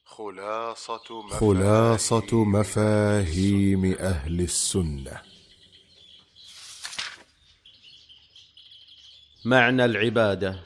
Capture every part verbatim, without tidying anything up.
خلاصة مفاهيم, خلاصة مفاهيم أهل السنة. معنى العبادة.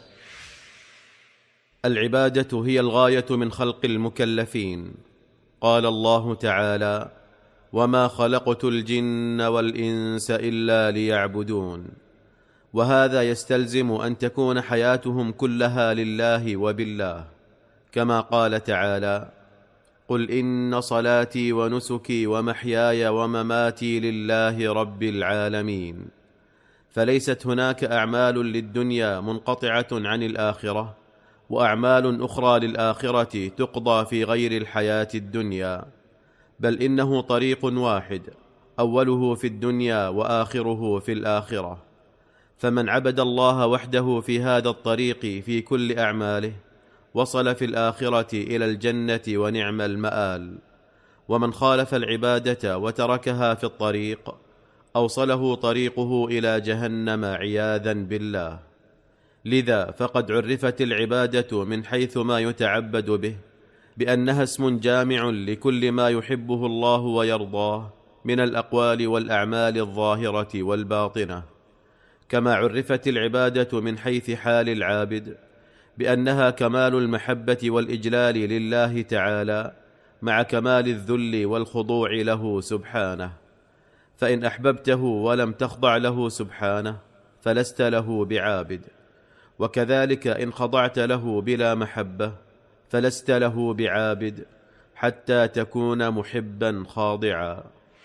العبادة هي الغاية من خلق المكلفين. قال الله تعالى: وما خلقت الجن والإنس إلا ليعبدون. وهذا يستلزم أن تكون حياتهم كلها لله وبالله، كما قال تعالى: قل إن صلاتي ونسكي ومحياي ومماتي لله رب العالمين. فليست هناك أعمال للدنيا منقطعة عن الآخرة، وأعمال أخرى للآخرة تقضى في غير الحياة الدنيا، بل إنه طريق واحد، أوله في الدنيا وآخره في الآخرة. فمن عبد الله وحده في هذا الطريق في كل أعماله وصل في الآخرة إلى الجنة ونعم المآل، ومن خالف العبادة وتركها في الطريق أوصله طريقه إلى جهنم عياذا بالله. لذا فقد عرفت العبادة من حيث ما يتعبد به بأنها اسم جامع لكل ما يحبه الله ويرضاه من الأقوال والأعمال الظاهرة والباطنة، كما عرفت العبادة من حيث حال العابد بأنها كمال المحبة والإجلال لله تعالى مع كمال الذل والخضوع له سبحانه. فإن أحببته ولم تخضع له سبحانه فلست له بعابد، وكذلك إن خضعت له بلا محبة فلست له بعابد حتى تكون محبا خاضعا.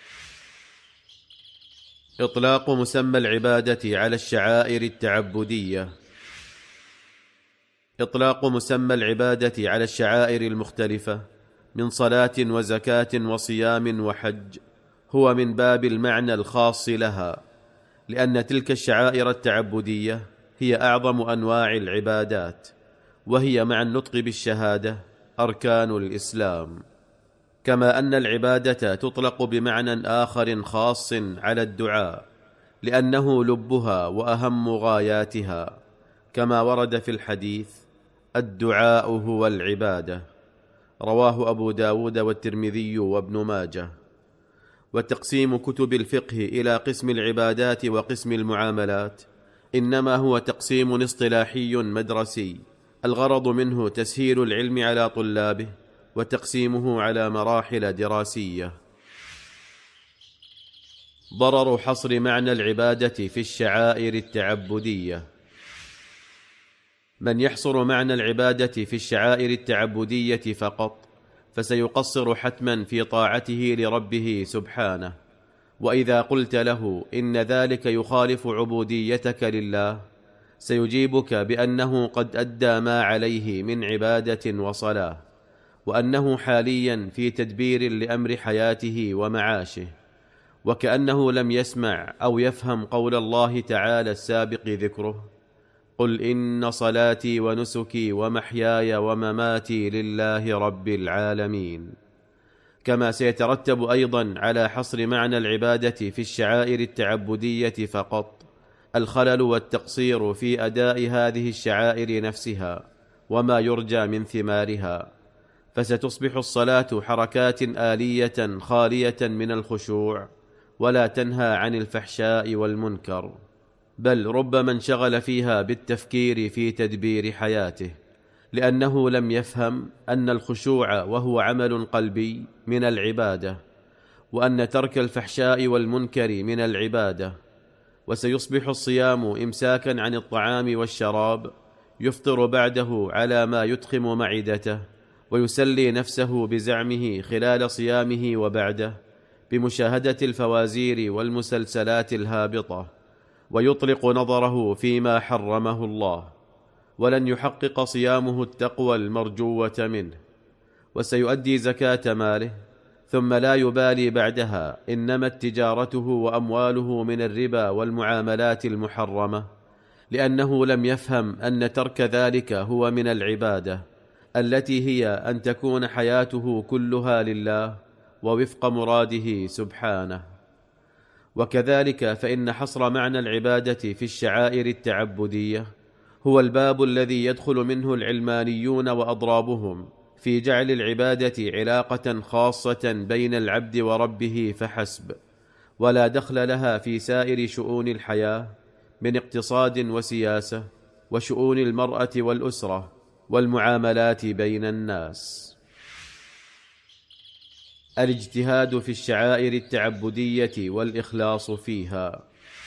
إطلاق مسمى العبادة على الشعائر التعبدية. إطلاق مسمى العبادة على الشعائر المختلفة من صلاة وزكاة وصيام وحج هو من باب المعنى الخاص لها، لأن تلك الشعائر التعبدية هي أعظم أنواع العبادات، وهي مع النطق بالشهادة أركان الإسلام. كما أن العبادة تطلق بمعنى آخر خاص على الدعاء، لأنه لبها وأهم غاياتها، كما ورد في الحديث: الدعاء هو العبادة. رواه أبو داود والترمذي وابن ماجه. وتقسيم كتب الفقه إلى قسم العبادات وقسم المعاملات إنما هو تقسيم اصطلاحي مدرسي، الغرض منه تسهيل العلم على طلابه وتقسيمه على مراحل دراسية. ضرر حصر معنى العبادة في الشعائر التعبدية. من يحصر معنى العبادة في الشعائر التعبدية فقط فسيقصر حتما في طاعته لربه سبحانه. وإذا قلت له إن ذلك يخالف عبوديتك لله سيجيبك بأنه قد أدى ما عليه من عبادة وصلاة، وأنه حاليا في تدبير لأمر حياته ومعاشه، وكأنه لم يسمع أو يفهم قول الله تعالى السابق ذكره: قل إن صلاتي ونسكي ومحياي ومماتي لله رب العالمين. كما سيترتب أيضا على حصر معنى العبادة في الشعائر التعبدية فقط الخلل والتقصير في أداء هذه الشعائر نفسها وما يرجى من ثمارها، فستصبح الصلاة حركات آلية خالية من الخشوع، ولا تنهى عن الفحشاء والمنكر، بل ربما انشغل فيها بالتفكير في تدبير حياته، لأنه لم يفهم أن الخشوع وهو عمل قلبي من العبادة، وأن ترك الفحشاء والمنكر من العبادة. وسيصبح الصيام إمساكا عن الطعام والشراب يفطر بعده على ما يتخم معدته، ويسلي نفسه بزعمه خلال صيامه وبعده بمشاهدة الفوازير والمسلسلات الهابطة، ويطلق نظره فيما حرمه الله، ولن يحقق صيامه التقوى المرجوة منه. وسيؤدي زكاة ماله ثم لا يبالي بعدها إن نمت تجارته وأمواله من الربا والمعاملات المحرمة، لأنه لم يفهم أن ترك ذلك هو من العبادة التي هي أن تكون حياته كلها لله ووفق مراده سبحانه. وكذلك فإن حصر معنى العبادة في الشعائر التعبدية هو الباب الذي يدخل منه العلمانيون وأضرابهم في جعل العبادة علاقة خاصة بين العبد وربه فحسب، ولا دخل لها في سائر شؤون الحياة من اقتصاد وسياسة وشؤون المرأة والأسرة والمعاملات بين الناس. الاجتهاد في الشعائر التعبدية والإخلاص فيها.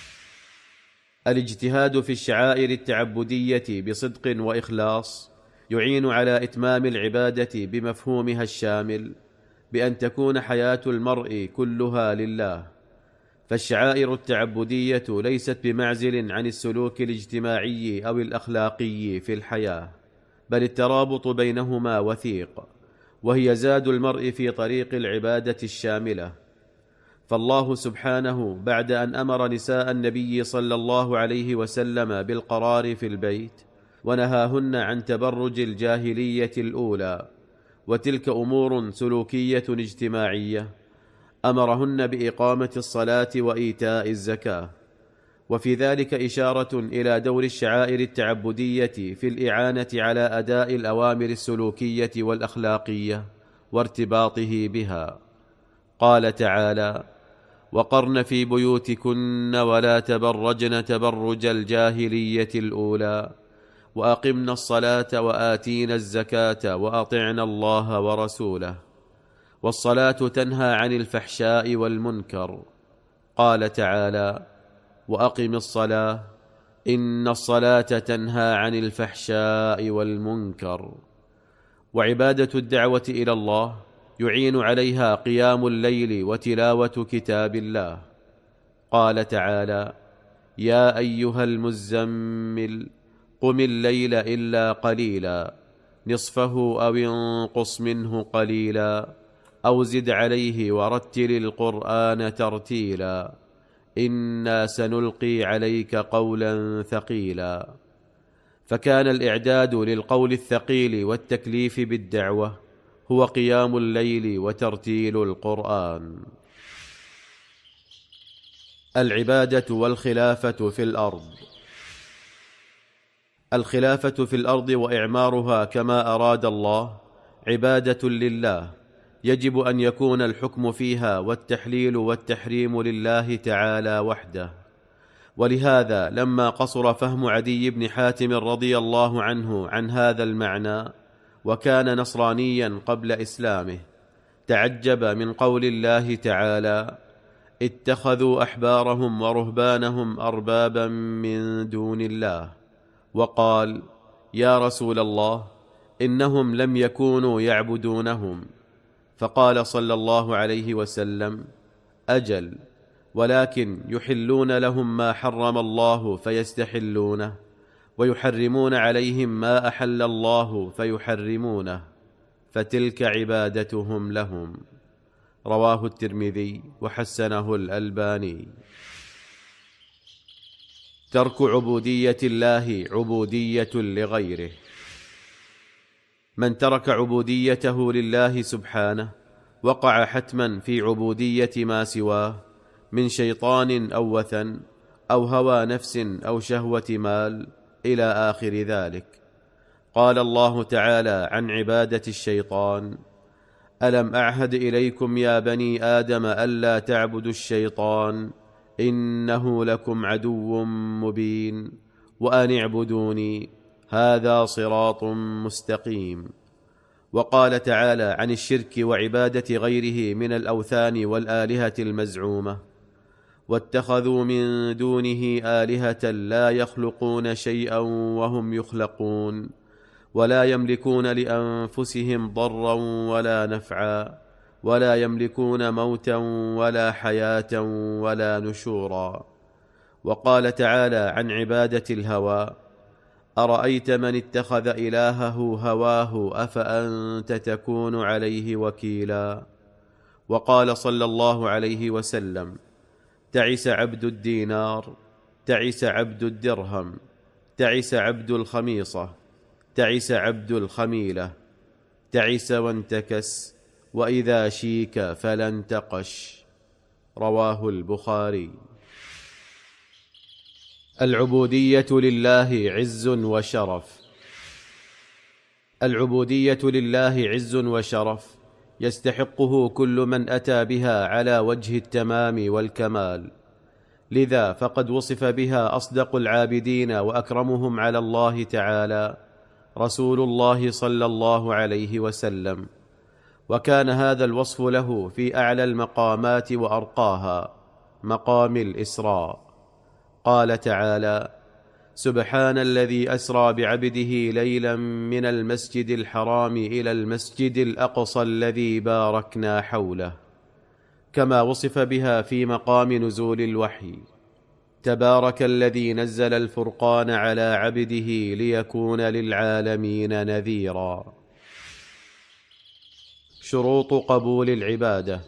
الاجتهاد في الشعائر التعبدية بصدق وإخلاص يعين على إتمام العبادة بمفهومها الشامل، بأن تكون حياة المرء كلها لله. فالشعائر التعبدية ليست بمعزل عن السلوك الاجتماعي أو الأخلاقي في الحياة، بل الترابط بينهما وثيق، وهي زاد المرء في طريق العبادة الشاملة. فالله سبحانه بعد أن أمر نساء النبي صلى الله عليه وسلم بالقرار في البيت ونهاهن عن تبرج الجاهلية الأولى، وتلك أمور سلوكية اجتماعية، أمرهن بإقامة الصلاة وإيتاء الزكاة. وفي ذلك إشارة إلى دور الشعائر التعبدية في الإعانة على أداء الأوامر السلوكية والأخلاقية وارتباطه بها. قال تعالى: وقرن في بيوتكن ولا تبرجن تبرج الجاهلية الأولى وأقمنا الصلاة وآتينا الزكاة وأطعنا الله ورسوله. والصلاة تنهى عن الفحشاء والمنكر. قال تعالى: وأقم الصلاة إن الصلاة تنهى عن الفحشاء والمنكر. وعبادة الدعوة إلى الله يعين عليها قيام الليل وتلاوة كتاب الله. قال تعالى: يا أيها المزمل قم الليل إلا قليلا نصفه أو انقص منه قليلا أو زد عليه ورتل القرآن ترتيلا إنا سنلقي عليك قولا ثقيلا. فكان الإعداد للقول الثقيل والتكليف بالدعوة هو قيام الليل وترتيل القرآن. العبادة والخلافة في الأرض. الخلافة في الأرض وإعمارها كما أراد الله عبادة لله، يجب أن يكون الحكم فيها والتحليل والتحريم لله تعالى وحده. ولهذا لما قصر فهم عدي بن حاتم رضي الله عنه عن هذا المعنى، وكان نصرانيا قبل إسلامه، تعجب من قول الله تعالى: اتخذوا أحبارهم ورهبانهم أربابا من دون الله. وقال: يا رسول الله، إنهم لم يكونوا يعبدونهم. فقال صلى الله عليه وسلم: أجل، ولكن يحلون لهم ما حرم الله فيستحلونه، ويحرمون عليهم ما أحل الله فيحرمونه، فتلك عبادتهم لهم. رواه الترمذي وحسنه الألباني. ترك عبودية الله عبودية لغيره. من ترك عبوديته لله سبحانه وقع حتما في عبودية ما سواه من شيطان أو وثن أو هوى نفس أو شهوة مال إلى آخر ذلك. قال الله تعالى عن عبادة الشيطان: ألم أعهد إليكم يا بني آدم ألا تعبدوا الشيطان إنه لكم عدو مبين وأن اعبدوني هذا صراط مستقيم. وقال تعالى عن الشرك وعبادة غيره من الأوثان والآلهة المزعومة: واتخذوا من دونه آلهة لا يخلقون شيئا وهم يخلقون ولا يملكون لأنفسهم ضرا ولا نفعا ولا يملكون موتا ولا حياة ولا نشورا. وقال تعالى عن عبادة الهوى: أرأيت من اتخذ إلهه هواه أفأنت تكون عليه وكيلا. وقال صلى الله عليه وسلم: تعس عبد الدينار، تعس عبد الدرهم، تعس عبد الخميصة، تعس عبد الخميلة، تعس وانتكس، وإذا شيك فلا انتقش. رواه البخاري. العبودية لله عز وشرف. العبودية لله عز وشرف يستحقه كل من أتى بها على وجه التمام والكمال، لذا فقد وصف بها أصدق العابدين وأكرمهم على الله تعالى رسول الله صلى الله عليه وسلم، وكان هذا الوصف له في أعلى المقامات وأرقاها، مقام الإسراء. قال تعالى: سبحان الذي أسرى بعبده ليلا من المسجد الحرام إلى المسجد الأقصى الذي باركنا حوله، كما وصف بها في مقام نزول الوحي: تبارك الذي نزل الفرقان على عبده ليكون للعالمين نذيرا. شروط قبول العبادة.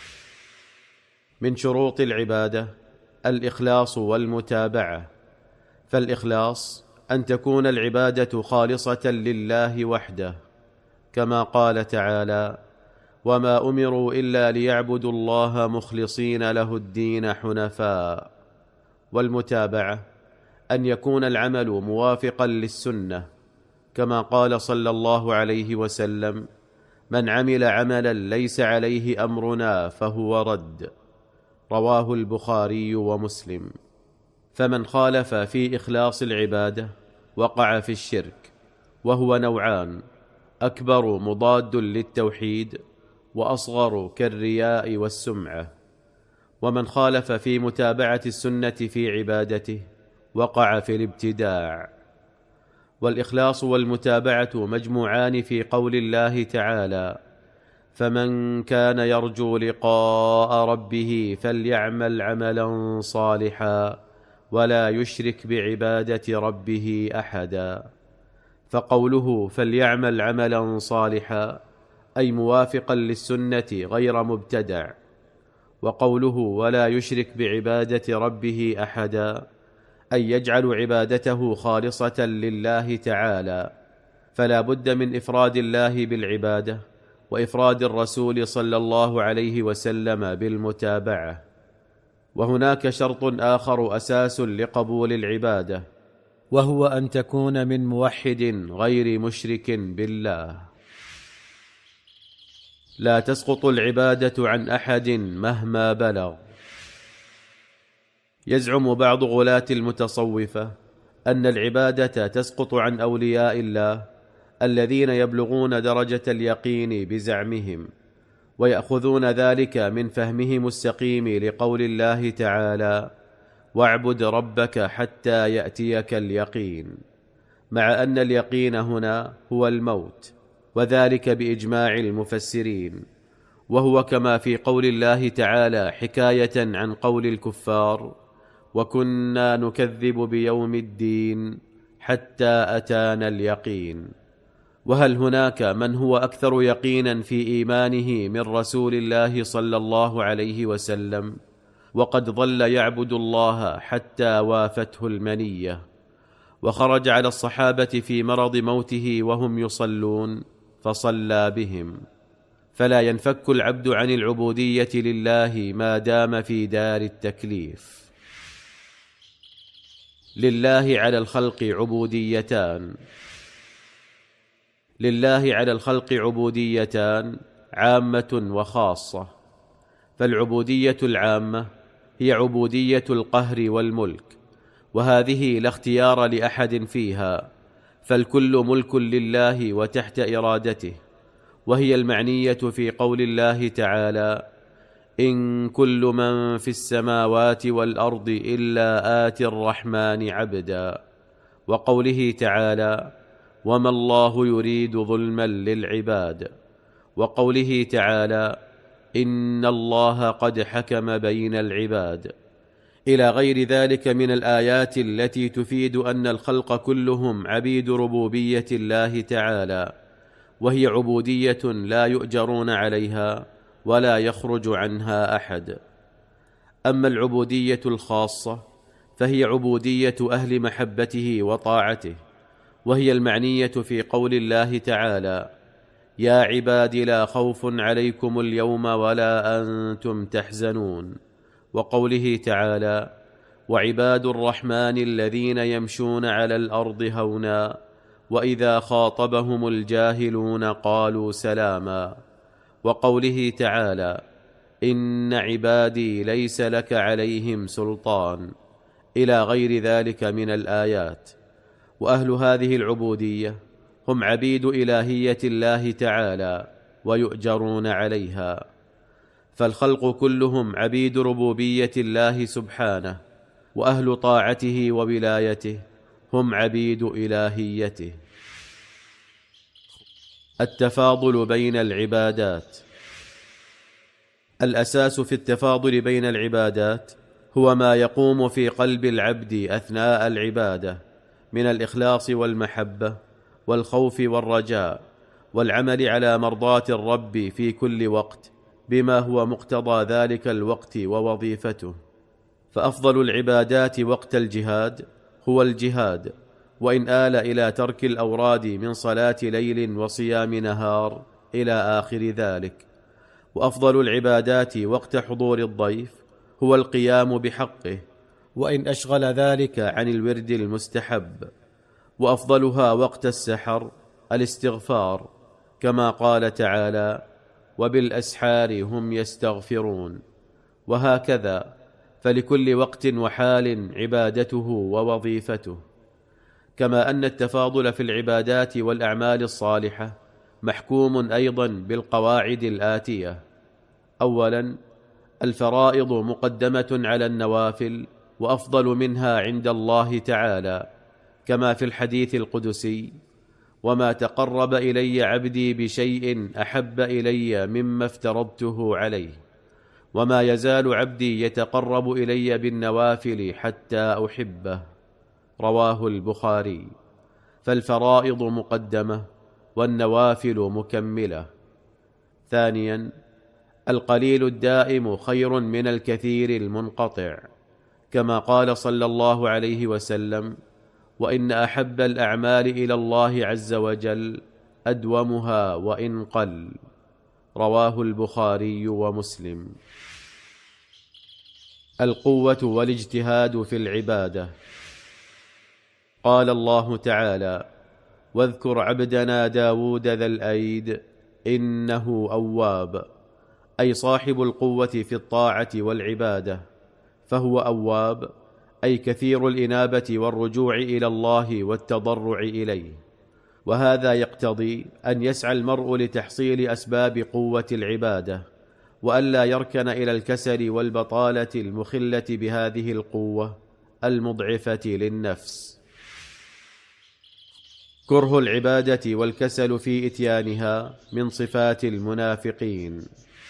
من شروط العبادة الإخلاص والمتابعة، فالإخلاص أن تكون العبادة خالصة لله وحده، كما قال تعالى: وما أمروا إلا ليعبدوا الله مخلصين له الدين حنفاء. والمتابعة أن يكون العمل موافقا للسنة، كما قال صلى الله عليه وسلم: من عمل عملا ليس عليه أمرنا فهو رد. رواه البخاري ومسلم. فمن خالف في إخلاص العبادة وقع في الشرك، وهو نوعان: أكبر مضاد للتوحيد، وأصغر كالرياء والسمعة. ومن خالف في متابعة السنة في عبادته وقع في الابتداع. والإخلاص والمتابعة مجموعان في قول الله تعالى: فمن كان يرجو لقاء ربه فليعمل عملا صالحا ولا يشرك بعبادة ربه أحدا. فقوله فليعمل عملا صالحا أي موافقا للسنة غير مبتدع، وقوله ولا يشرك بعبادة ربه أحدا أي يجعل عبادته خالصة لله تعالى، فلا بد من إفراد الله بالعبادة وإفراد الرسول صلى الله عليه وسلم بالمتابعة. وهناك شرط آخر أساس لقبول العبادة، وهو أن تكون من موحد غير مشرك بالله. لا تسقط العبادة عن أحد مهما بلغ. يزعم بعض غلاة المتصوفة أن العبادة تسقط عن أولياء الله الذين يبلغون درجة اليقين بزعمهم، ويأخذون ذلك من فهمهم السقيم لقول الله تعالى: واعبد ربك حتى يأتيك اليقين، مع أن اليقين هنا هو الموت، وذلك بإجماع المفسرين، وهو كما في قول الله تعالى حكاية عن قول الكفار: وكنا نكذب بيوم الدين حتى أتانا اليقين. وهل هناك من هو أكثر يقينا في إيمانه من رسول الله صلى الله عليه وسلم، وقد ظل يعبد الله حتى وافته المنية، وخرج على الصحابة في مرض موته وهم يصلون فصلى بهم. فلا ينفك العبد عن العبودية لله ما دام في دار التكليف. لله على الخلق عبوديتان. لله على الخلق عبوديتان عامة وخاصة. فالعبودية العامة هي عبودية القهر والملك، وهذه لا اختيار لأحد فيها، فالكل ملك لله وتحت إرادته، وهي المعنية في قول الله تعالى: إن كل من في السماوات والأرض إلا آتي الرحمن عبدا، وقوله تعالى: وما الله يريد ظلما للعباد، وقوله تعالى: إن الله قد حكم بين العباد، إلى غير ذلك من الآيات التي تفيد أن الخلق كلهم عبيد ربوبية الله تعالى، وهي عبودية لا يؤجرون عليها ولا يخرج عنها أحد. أما العبودية الخاصة فهي عبودية أهل محبته وطاعته، وهي المعنية في قول الله تعالى: يا عباد لا خوف عليكم اليوم ولا أنتم تحزنون، وقوله تعالى: وعباد الرحمن الذين يمشون على الأرض هونا وإذا خاطبهم الجاهلون قالوا سلاما، وقوله تعالى: إن عبادي ليس لك عليهم سلطان، إلى غير ذلك من الآيات. وأهل هذه العبودية هم عبيد إلهية الله تعالى ويؤجرون عليها، فالخلق كلهم عبيد ربوبية الله سبحانه، وأهل طاعته وولايته هم عبيد إلهيته. التفاضل بين العبادات. الأساس في التفاضل بين العبادات هو ما يقوم في قلب العبد أثناء العبادة من الإخلاص والمحبة والخوف والرجاء والعمل على مرضاة الرب في كل وقت بما هو مقتضى ذلك الوقت ووظيفته. فأفضل العبادات وقت الجهاد هو الجهاد، وإن آل إلى ترك الأوراد من صلاة ليل وصيام نهار إلى آخر ذلك. وأفضل العبادات وقت حضور الضيف هو القيام بحقه، وإن أشغل ذلك عن الورد المستحب. وأفضلها وقت السحر الاستغفار، كما قال تعالى: وبالأسحار هم يستغفرون. وهكذا، فلكل وقت وحال عبادته ووظيفته. كما أن التفاضل في العبادات والأعمال الصالحة محكوم أيضا بالقواعد الآتية: أولا، الفرائض مقدمة على النوافل وأفضل منها عند الله تعالى، كما في الحديث القدسي: وما تقرب إلي عبدي بشيء أحب إلي مما افترضته عليه، وما يزال عبدي يتقرب إلي بالنوافل حتى أحبه. رواه البخاري. فالفرائض مقدمة والنوافل مكملة. ثانيا، القليل الدائم خير من الكثير المنقطع، كما قال صلى الله عليه وسلم: وإن أحب الأعمال إلى الله عز وجل أدومها وإن قل. رواه البخاري ومسلم. القوة والاجتهاد في العبادة. قال الله تعالى: واذكر عبدنا داود ذا الأيد إنه أواب، أي صاحب القوة في الطاعة والعبادة، فهو أواب، أي كثير الإنابة والرجوع إلى الله والتضرع إليه. وهذا يقتضي أن يسعى المرء لتحصيل أسباب قوة العبادة، وألا يركن إلى الكسل والبطالة المخلة بهذه القوة المضعفة للنفس. كره العبادة والكسل في إتيانها من صفات المنافقين.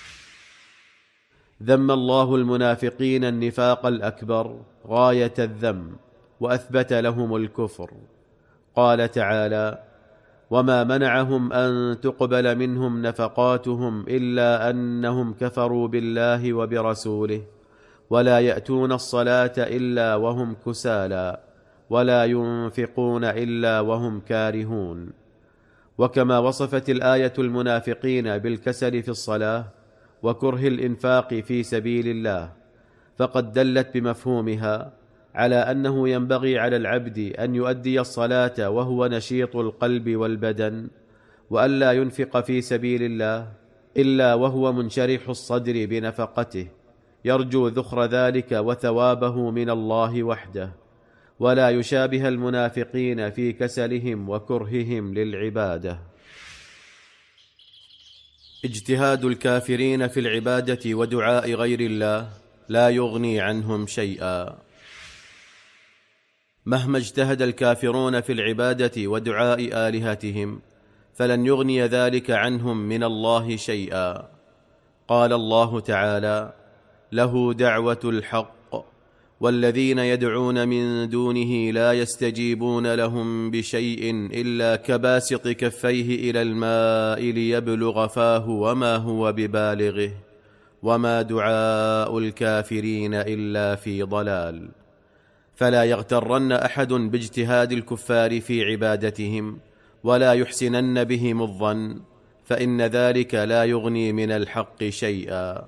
ذم الله المنافقين النفاق الأكبر غاية الذم، وأثبت لهم الكفر. قال تعالى: وما منعهم أن تقبل منهم نفقاتهم إلا أنهم كفروا بالله وبرسوله، ولا يأتون الصلاة إلا وهم كسالى، ولا ينفقون إلا وهم كارهون. وكما وصفت الآية المنافقين بالكسل في الصلاة وكره الإنفاق في سبيل الله، فقد دلت بمفهومها على أنه ينبغي على العبد أن يؤدي الصلاة وهو نشيط القلب والبدن، وألا ينفق في سبيل الله إلا وهو منشرح الصدر بنفقته، يرجو ذخر ذلك وثوابه من الله وحده، ولا يشابه المنافقين في كسلهم وكرههم للعبادة. اجتهاد الكافرين في العبادة ودعاء غير الله لا يغني عنهم شيئا. مهما اجتهد الكافرون في العبادة ودعاء آلهتهم فلن يغني ذلك عنهم من الله شيئا. قال الله تعالى: له دعوة الحق والذين يدعون من دونه لا يستجيبون لهم بشيء إلا كباسط كفيه إلى الماء ليبلغ فاه وما هو ببالغه وما دعاء الكافرين إلا في ضلال. فلا يغترن أحد باجتهاد الكفار في عبادتهم، ولا يحسنن بهم الظن، فإن ذلك لا يغني من الحق شيئا.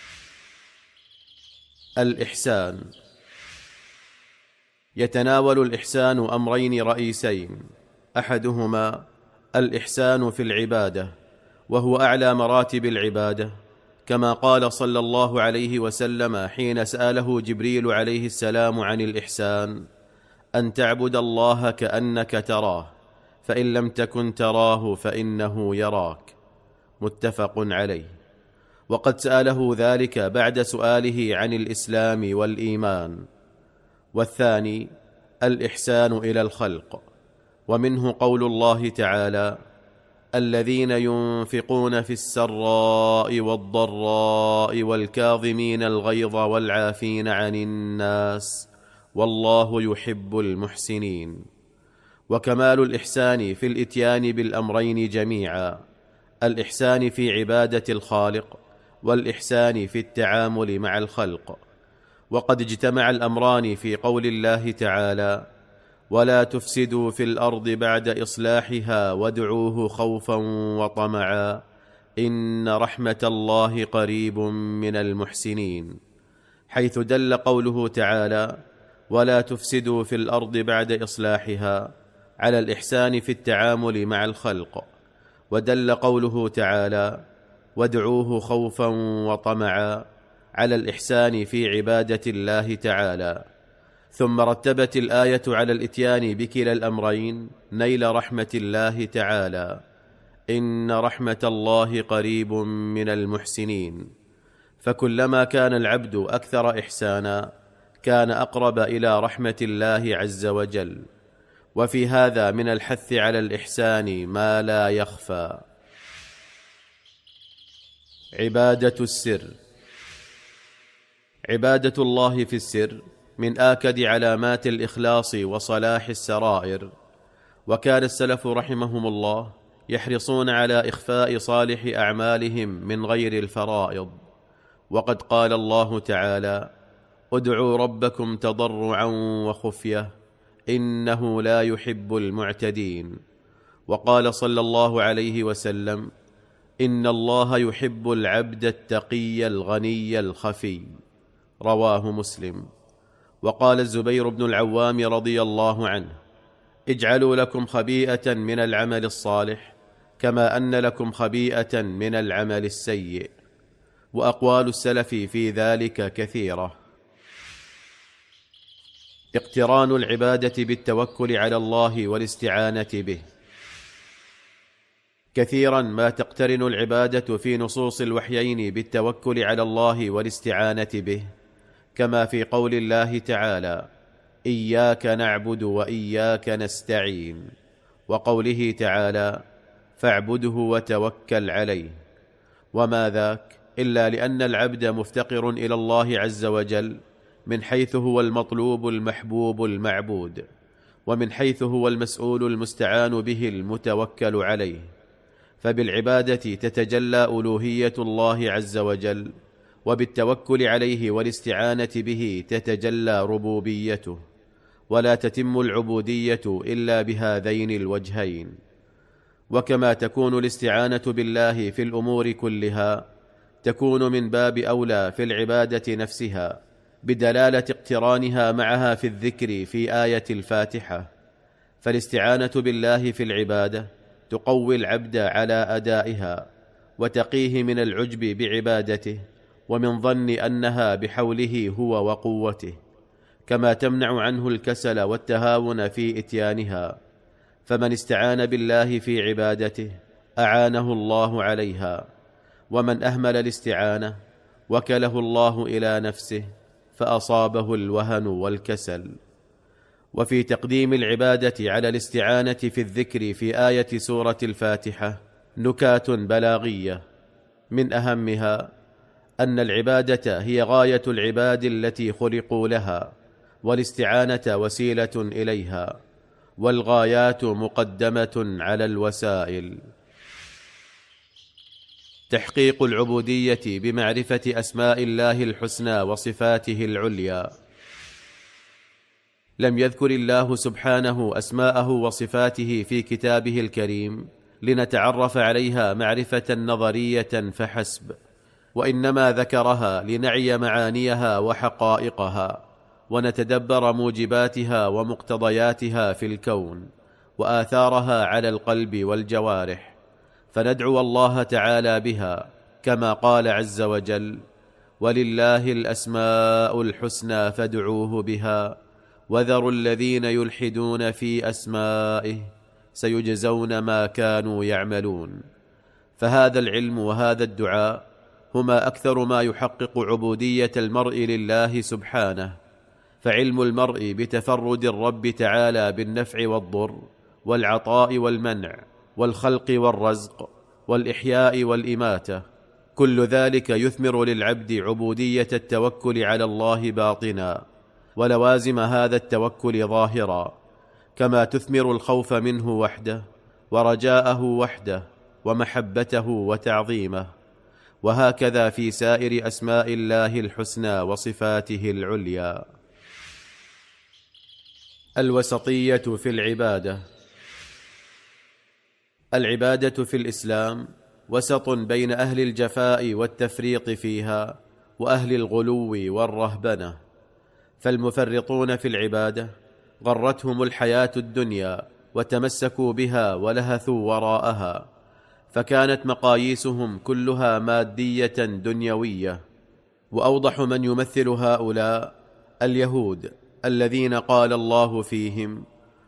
الإحسان. يتناول الإحسان أمرين رئيسين: أحدهما الإحسان في العبادة، وهو أعلى مراتب العبادة، كما قال صلى الله عليه وسلم حين سأله جبريل عليه السلام عن الإحسان: أن تعبد الله كأنك تراه، فإن لم تكن تراه فإنه يراك. متفق عليه. وقد سأله ذلك بعد سؤاله عن الإسلام والإيمان. والثاني الإحسان إلى الخلق، ومنه قول الله تعالى: الذين ينفقون في السراء والضراء والكاظمين الغيظ والعافين عن الناس والله يحب المحسنين. وكمال الإحسان في الإتيان بالأمرين جميعا: الإحسان في عبادة الخالق، والإحسان في التعامل مع الخلق. وقد اجتمع الأمران في قول الله تعالى: ولا تفسدوا في الأرض بعد إصلاحها وادعوه خوفا وطمعا إن رحمة الله قريب من المحسنين، حيث دل قوله تعالى: ولا تفسدوا في الأرض بعد إصلاحها على الإحسان في التعامل مع الخلق، ودل قوله تعالى: وادعوه خوفا وطمعا على الإحسان في عبادة الله تعالى. ثم رتبت الآية على الإتيان بكلا الأمرين نيل رحمة الله تعالى: إن رحمة الله قريب من المحسنين. فكلما كان العبد أكثر إحسانا كان أقرب إلى رحمة الله عز وجل. وفي هذا من الحث على الإحسان ما لا يخفى. عبادة السر. عبادة الله في السر من آكد علامات الإخلاص وصلاح السرائر. وكان السلف رحمهم الله يحرصون على إخفاء صالح أعمالهم من غير الفرائض. وقد قال الله تعالى: ادعوا ربكم تضرعا وخفية إنه لا يحب المعتدين. وقال صلى الله عليه وسلم: إن الله يحب العبد التقي الغني الخفي. رواه مسلم. وقال الزبير بن العوام رضي الله عنه: اجعلوا لكم خبيئة من العمل الصالح كما أن لكم خبيئة من العمل السيء. وأقوال السلف في ذلك كثيرة. اقتران العبادة بالتوكل على الله والاستعانة به. كثيرا ما تقترن العبادة في نصوص الوحيين بالتوكل على الله والاستعانة به، كما في قول الله تعالى: إياك نعبد وإياك نستعين، وقوله تعالى: فاعبده وتوكل عليه. وما ذاك إلا لأن العبد مفتقر إلى الله عز وجل من حيث هو المطلوب المحبوب المعبود، ومن حيث هو المسؤول المستعان به المتوكل عليه. فبالعبادة تتجلى ألوهية الله عز وجل، وبالتوكل عليه والاستعانة به تتجلى ربوبيته. ولا تتم العبودية إلا بهذين الوجهين. وكما تكون الاستعانة بالله في الأمور كلها، تكون من باب أولى في العبادة نفسها، بدلالة اقترانها معها في الذكر في آية الفاتحة. فالاستعانة بالله في العبادة تقوي العبد على أدائها، وتقيه من العجب بعبادته ومن ظن أنها بحوله هو وقوته، كما تمنع عنه الكسل والتهاون في إتيانها. فمن استعان بالله في عبادته أعانه الله عليها، ومن أهمل الاستعانة وكله الله إلى نفسه فأصابه الوهن والكسل. وفي تقديم العبادة على الاستعانة في الذكر في آية سورة الفاتحة نكات بلاغية، من أهمها أن العبادة هي غاية العباد التي خلقوا لها، والاستعانة وسيلة إليها، والغايات مقدمة على الوسائل. تحقيق العبودية بمعرفة أسماء الله الحسنى وصفاته العليا. لم يذكر الله سبحانه أسماءه وصفاته في كتابه الكريم لنتعرف عليها معرفة نظرية فحسب، وإنما ذكرها لنعي معانيها وحقائقها، ونتدبر موجباتها ومقتضياتها في الكون، وآثارها على القلب والجوارح، فندعو الله تعالى بها كما قال عز وجل: ولله الأسماء الحسنى فادعوه بها وذروا الذين يلحدون في أسمائه سيجزون ما كانوا يعملون. فهذا العلم وهذا الدعاء هما أكثر ما يحقق عبودية المرء لله سبحانه، فعلم المرء بتفرد الرب تعالى بالنفع والضر والعطاء والمنع والخلق والرزق والإحياء والإماتة، كل ذلك يثمر للعبد عبودية التوكل على الله باطنا، ولوازم هذا التوكل ظاهرا، كما تثمر الخوف منه وحده ورجاءه وحده ومحبته وتعظيمه، وهكذا في سائر أسماء الله الحسنى وصفاته العليا. الوسطية في العبادة. العبادة في الإسلام وسط بين أهل الجفاء والتفريط فيها وأهل الغلو والرهبنة، فالمفرطون في العبادة غرتهم الحياة الدنيا وتمسكوا بها ولهثوا وراءها، فكانت مقاييسهم كلها مادية دنيوية. وأوضح من يمثل هؤلاء اليهود الذين قال الله فيهم: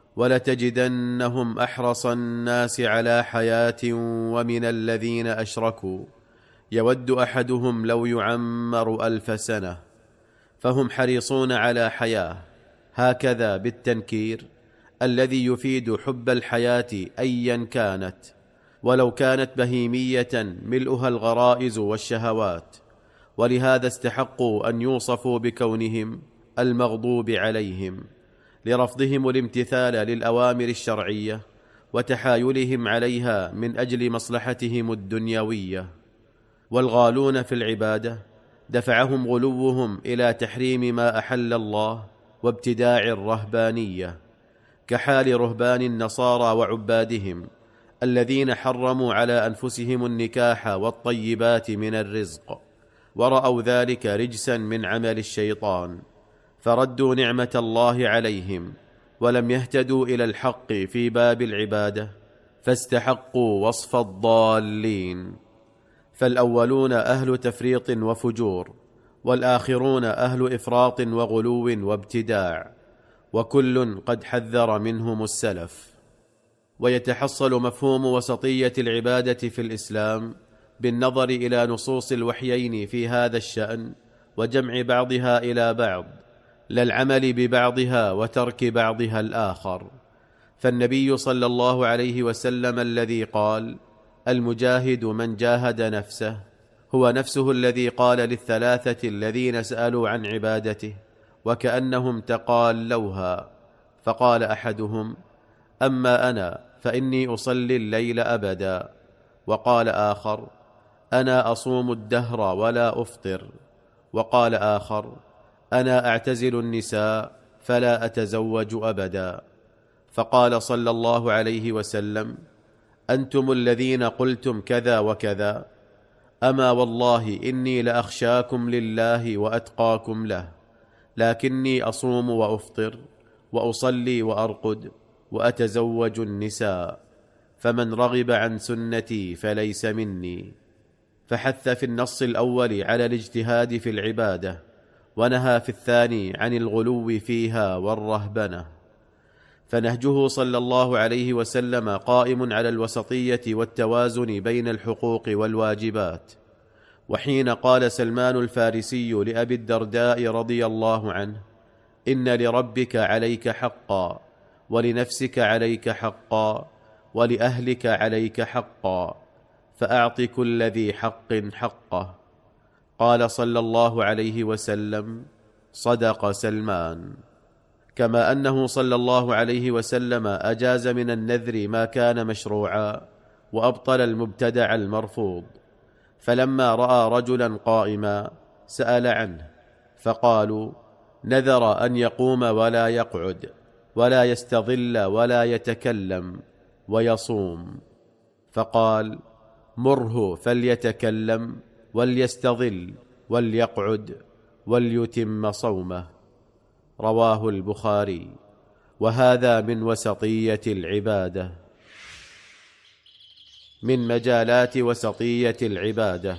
ولتجدنهم أحرص الناس على حياة ومن الذين أشركوا يود أحدهم لو يعمر ألف سنة. فهم حريصون على حياة هكذا بالتنكير الذي يفيد حب الحياة أيا كانت، ولو كانت بهيمية ملؤها الغرائز والشهوات، ولهذا استحقوا أن يوصفوا بكونهم المغضوب عليهم، لرفضهم الامتثال للأوامر الشرعية وتحايلهم عليها من أجل مصلحتهم الدنيوية. والغالون في العبادة دفعهم غلوهم إلى تحريم ما أحل الله وابتداع الرهبانية، كحال رهبان النصارى وعبادهم الذين حرموا على أنفسهم النكاح والطيبات من الرزق، ورأوا ذلك رجسا من عمل الشيطان، فردوا نعمة الله عليهم ولم يهتدوا إلى الحق في باب العبادة، فاستحقوا وصف الضالين. فالأولون أهل تفريط وفجور، والآخرون أهل إفراط وغلو وابتداع، وكل قد حذر منهم السلف. ويتحصل مفهوم وسطية العبادة في الإسلام بالنظر إلى نصوص الوحيين في هذا الشأن وجمع بعضها إلى بعض، لا العمل ببعضها وترك بعضها الآخر. فالنبي صلى الله عليه وسلم الذي قال: المجاهد من جاهد نفسه، هو نفسه الذي قال للثلاثة الذين سألوا عن عبادته وكأنهم تقالوها، فقال أحدهم: أما أنا فإني أصلي الليل أبدا، وقال آخر: أنا أصوم الدهر ولا أفطر، وقال آخر: أنا أعتزل النساء فلا أتزوج أبدا. فقال صلى الله عليه وسلم: أنتم الذين قلتم كذا وكذا، أما والله إني لأخشاكم لله وأتقاكم له، لكني أصوم وأفطر وأصلي وأرقد وأتزوج النساء، فمن رغب عن سنتي فليس مني. فحث في النص الأول على الاجتهاد في العبادة، ونهى في الثاني عن الغلو فيها والرهبنة. فنهجه صلى الله عليه وسلم قائم على الوسطية والتوازن بين الحقوق والواجبات. وحين قال سلمان الفارسي لأبي الدرداء رضي الله عنه: إن لربك عليك حقا، ولنفسك عليك حقا، ولأهلك عليك حقا، فأعط كل ذي حق حقه، قال صلى الله عليه وسلم: صدق سلمان. كما أنه صلى الله عليه وسلم أجاز من النذر ما كان مشروعا، وأبطل المبتدع المرفوض. فلما رأى رجلا قائما سأل عنه، فقالوا: نذر أن يقوم ولا يقعد ولا يستظل ولا يتكلم ويصوم، فقال: مره فليتكلم وليستظل وليقعد وليتم صومه. رواه البخاري. وهذا من وسطية العبادة. من مجالات وسطية العبادة: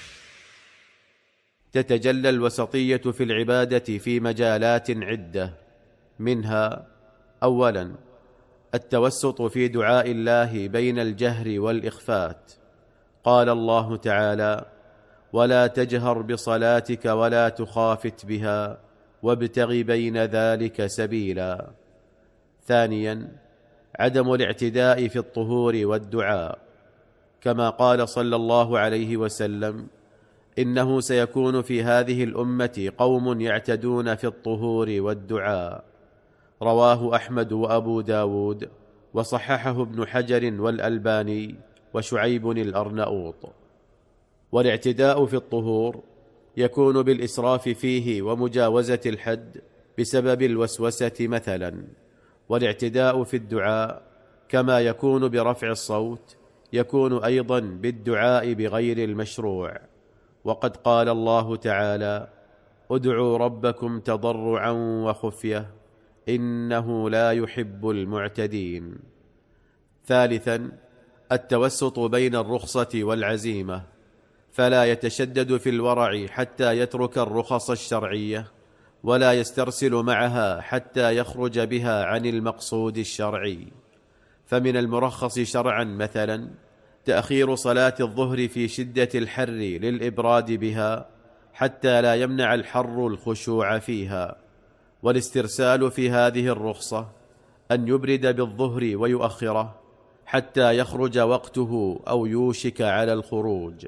تتجلى الوسطية في العبادة في مجالات عدة، منها: أولا، التوسط في دعاء الله بين الجهر والإخفات. قال الله تعالى: ولا تجهر بصلاتك ولا تخافت بها وابتغ بين ذلك سبيلا. ثانيا، عدم الاعتداء في الطهور والدعاء، كما قال صلى الله عليه وسلم: إنه سيكون في هذه الأمة قوم يعتدون في الطهور والدعاء. رواه أحمد وأبو داود، وصححه ابن حجر والألباني وشعيب الأرنؤوط. والاعتداء في الطهور يكون بالإسراف فيه ومجاوزة الحد بسبب الوسوسة مثلا. والاعتداء في الدعاء كما يكون برفع الصوت يكون أيضا بالدعاء بغير المشروع. وقد قال الله تعالى: ادعوا ربكم تضرعا وخفية إنه لا يحب المعتدين. ثالثا، التوسط بين الرخصة والعزيمة، فلا يتشدد في الورع حتى يترك الرخص الشرعية، ولا يسترسل معها حتى يخرج بها عن المقصود الشرعي. فمن المرخص شرعا مثلا تأخير صلاة الظهر في شدة الحر للإبراد بها حتى لا يمنع الحر الخشوع فيها. والاسترسال في هذه الرخصة أن يبرد بالظهر ويؤخره حتى يخرج وقته أو يوشك على الخروج.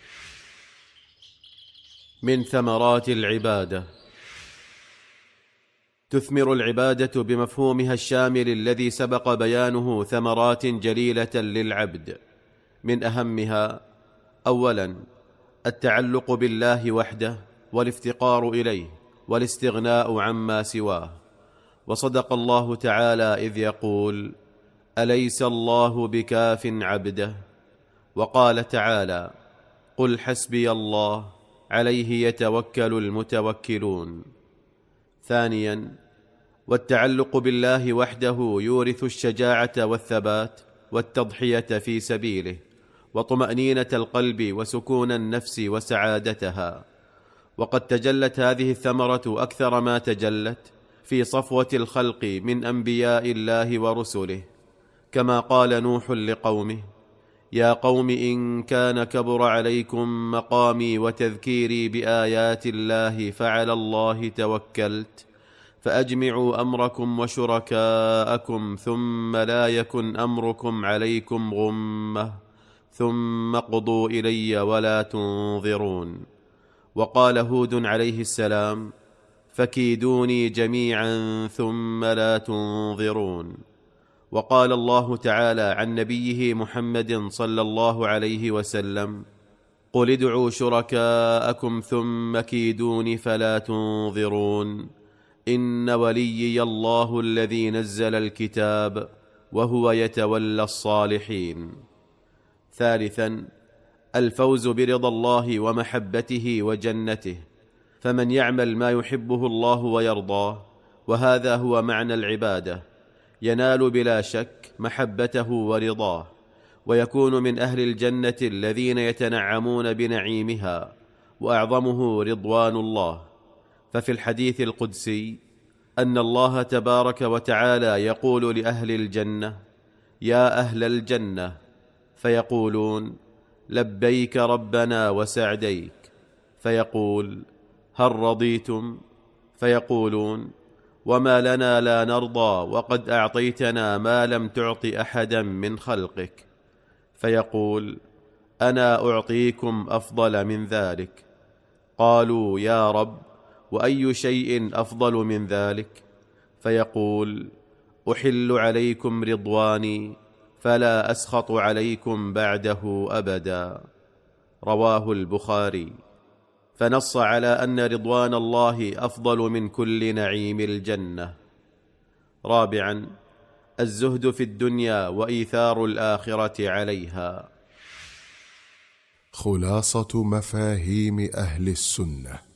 من ثمرات العبادة: تثمر العبادة بمفهومها الشامل الذي سبق بيانه ثمرات جليلة للعبد، من أهمها: أولا، التعلق بالله وحده والافتقار إليه والاستغناء عما سواه. وصدق الله تعالى إذ يقول: أليس الله بكاف عبده؟ وقال تعالى: قل حسبي الله عليه يتوكل المتوكلون. ثانيا، والتعلق بالله وحده يورث الشجاعة والثبات والتضحية في سبيله، وطمأنينة القلب وسكون النفس وسعادتها. وقد تجلت هذه الثمرة أكثر ما تجلت في صفوة الخلق من أنبياء الله ورسله، كما قال نوح لقومه: يا قوم إن كان كبر عليكم مقامي وتذكيري بآيات الله فعلى الله توكلت فأجمعوا أمركم وشركاءكم ثم لا يكن أمركم عليكم غمة ثم قضوا إلي ولا تنظرون. وقال هود عليه السلام: فكيدوني جميعا ثم لا تنظرون. وقال الله تعالى عن نبيه محمد صلى الله عليه وسلم: قل ادعوا شركاءكم ثم كيدون فلا تنظرون إن وليي الله الذي نزل الكتاب وهو يتولى الصالحين. ثالثا، الفوز برضا الله ومحبته وجنته، فمن يعمل ما يحبه الله ويرضاه، وهذا هو معنى العبادة، ينال بلا شك محبته ورضاه، ويكون من أهل الجنة الذين يتنعمون بنعيمها، وأعظمه رضوان الله. ففي الحديث القدسي أن الله تبارك وتعالى يقول لأهل الجنة: يا أهل الجنة، فيقولون: لبيك ربنا وسعديك. فيقول: هل رضيتم؟ فيقولون: وما لنا لا نرضى وقد أعطيتنا ما لم تعط أحدا من خلقك. فيقول: أنا أعطيكم أفضل من ذلك. قالوا: يا رب، وأي شيء أفضل من ذلك؟ فيقول: أحل عليكم رضواني فلا أسخط عليكم بعده أبدا. رواه البخاري. فنص على أن رضوان الله أفضل من كل نعيم الجنة. رابعا، الزهد في الدنيا وإيثار الآخرة عليها. خلاصة مفاهيم أهل السنة.